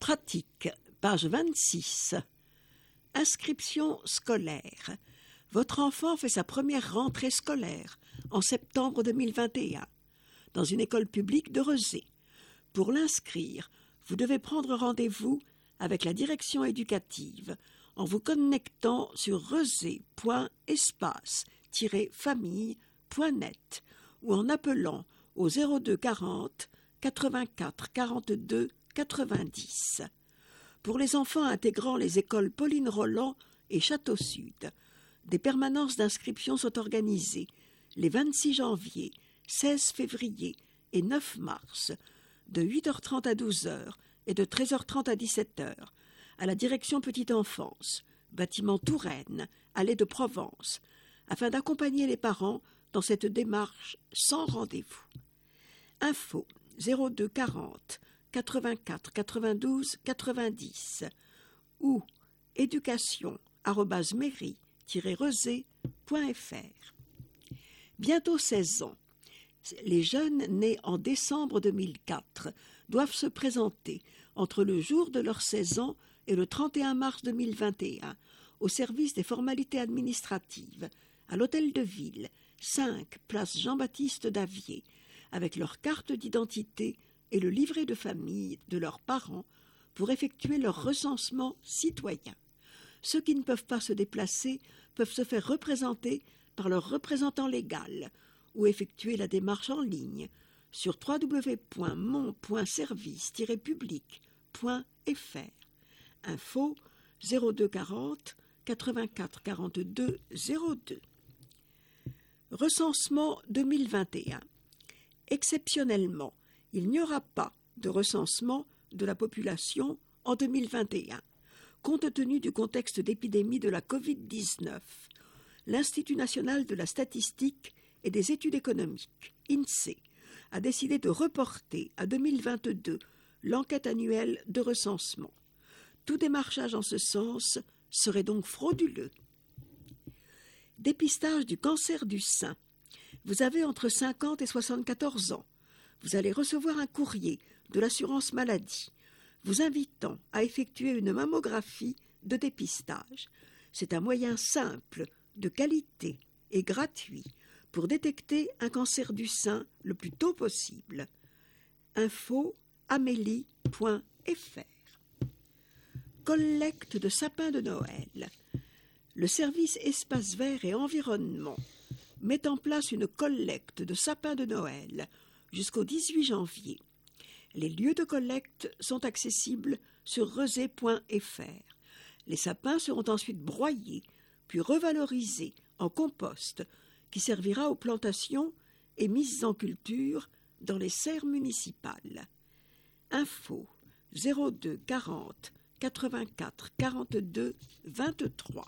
Pratique, page 26. Inscription scolaire. Votre enfant fait sa première rentrée scolaire en septembre 2021 dans une école publique de Rezé. Pour l'inscrire, vous devez prendre rendez-vous avec la direction éducative en vous connectant sur rezé.espace-famille.net ou en appelant au 02 40 84 42 90. Pour les enfants intégrant les écoles Pauline Rolland et Château Sud, des permanences d'inscription sont organisées les 26 janvier, 16 février et 9 mars, de 8h30 à 12h et de 13h30 à 17h, à la direction Petite Enfance, bâtiment Touraine, allée de Provence, afin d'accompagner les parents dans cette démarche sans rendez-vous. Info 02 40 84 92 90 ou éducation@mairie-rezé.fr. Bientôt 16 ans. Les jeunes nés en décembre 2004 doivent se présenter entre le jour de leurs 16 ans et le 31 mars 2021 au service des formalités administratives à l'Hôtel de Ville, 5 place Jean-Baptiste Davier, avec leur carte d'identité et le livret de famille de leurs parents pour effectuer leur recensement citoyen. Ceux qui ne peuvent pas se déplacer peuvent se faire représenter par leur représentant légal ou effectuer la démarche en ligne sur www.mon.service-public.fr. Info 02 40 84 42 02. Recensement 2021. Exceptionnellement, il n'y aura pas de recensement de la population en 2021. Compte tenu du contexte d'épidémie de la Covid-19, l'Institut national de la statistique et des études économiques, INSEE, a décidé de reporter à 2022 l'enquête annuelle de recensement. Tout démarchage en ce sens serait donc frauduleux. Dépistage du cancer du sein. Vous avez entre 50 et 74 ans. Vous allez recevoir un courrier de l'assurance maladie vous invitant à effectuer une mammographie de dépistage. C'est un moyen simple, de qualité et gratuit pour détecter un cancer du sein le plus tôt possible. Info amélie.fr. Collecte de sapins de Noël. Le service Espace Vert et Environnement met en place une collecte de sapins de Noël jusqu'au 18 janvier. Les lieux de collecte sont accessibles sur rezé.fr. Les sapins seront ensuite broyés, puis revalorisés en compost qui servira aux plantations et mises en culture dans les serres municipales. Info 02 40 84 42 23.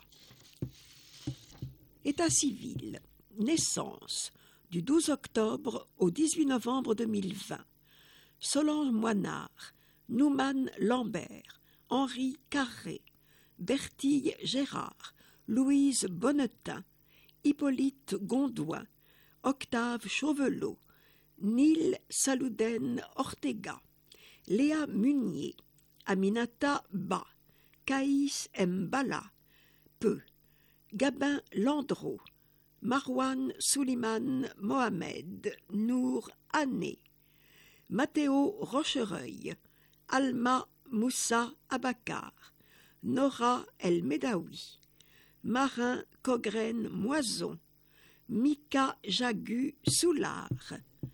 État civil. Naissance du 12 octobre au 18 novembre 2020. Solange Moinard, Nouman Lambert, Henri Carré, Bertille Gérard, Louise Bonnetin, Hippolyte Gondouin, Octave Chauvelot, Nil Salouden Ortega, Léa Munier, Aminata Ba, Caïs Mbala, Peu, Gabin Landreau, Marwan Souliman Mohamed, Nour Ané, Mathéo Rochereuil, Alma Moussa Abakar, Nora El Medaoui, Marin Cogren Moison, Mika Jagu Soulard,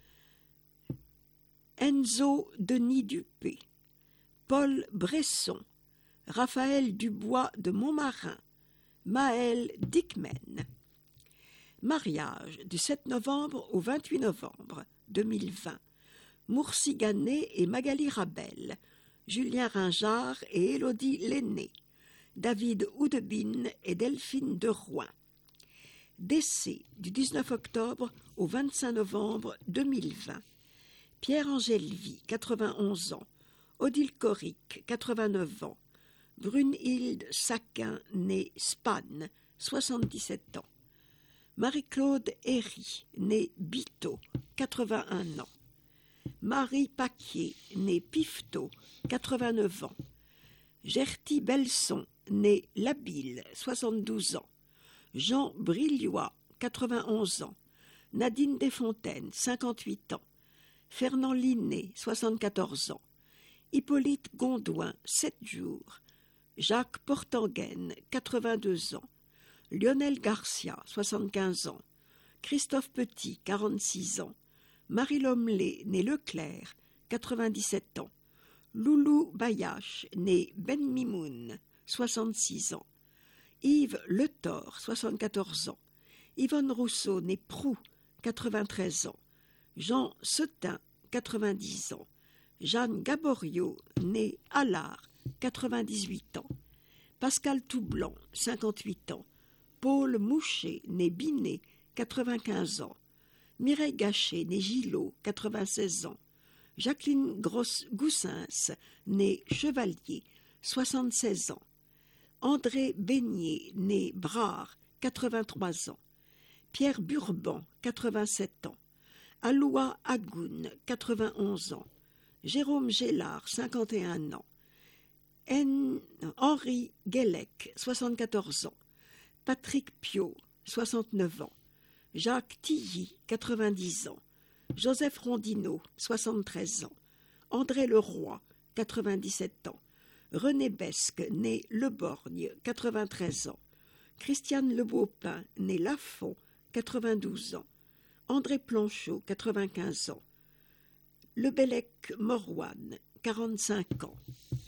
Enzo Denis Dupé, Paul Bresson, Raphaël Dubois de Montmarin, Maël Dickman. Mariage du 7 novembre au 28 novembre 2020. Moursi Ganet et Magali Rabel, Julien Ringard et Élodie Lenné, David Oudebine et Delphine de Rouen. Décès du 19 octobre au 25 novembre 2020. Pierre-Angèle Vie, 91 ans, Odile Coric, 89 ans, Brunhilde Saquin, née Spann, 77 ans. Marie-Claude Herry, née Biteau, 81 ans. Marie Paquier, née Pifetot, 89 ans. Gerty Belson, né Labille, 72 ans. Jean Brillois, 91 ans. Nadine Desfontaines, 58 ans. Fernand Linné, 74 ans. Hippolyte Gondouin, 7 jours. Jacques Portangaine, 82 ans. Lionel Garcia, 75 ans. Christophe Petit, 46 ans. Marie Lomley, née Leclerc, 97 ans. Loulou Bayache, né Ben Mimoun, 66 ans. Yves Le Thor, 74 ans. Yvonne Rousseau, née Proux, 93 ans. Jean Setin, 90 ans. Jeanne Gaboriau, née Allard, 98 ans. Pascal Toublanc, 58 ans. Paul Mouchet, né Binet, 95 ans. Mireille Gachet, née Gillot, 96 ans. Jacqueline Goussens, née Chevalier, 76 ans. André Beignet, né Brard, 83 ans. Pierre Burban, 87 ans. Aloua Agoun, 91 ans. Jérôme Gélard, 51 ans. Henri Guélec, 74 ans. Patrick Piot, 69 ans. Jacques Tilly, 90 ans. Joseph Rondineau, 73 ans. André Leroy, 97 ans. René Besque, né Le Borgne, 93 ans. Christiane Lebeaupin, né Lafont, 92 ans. André Planchot, 95 ans. Lebellec Morwan, 45 ans.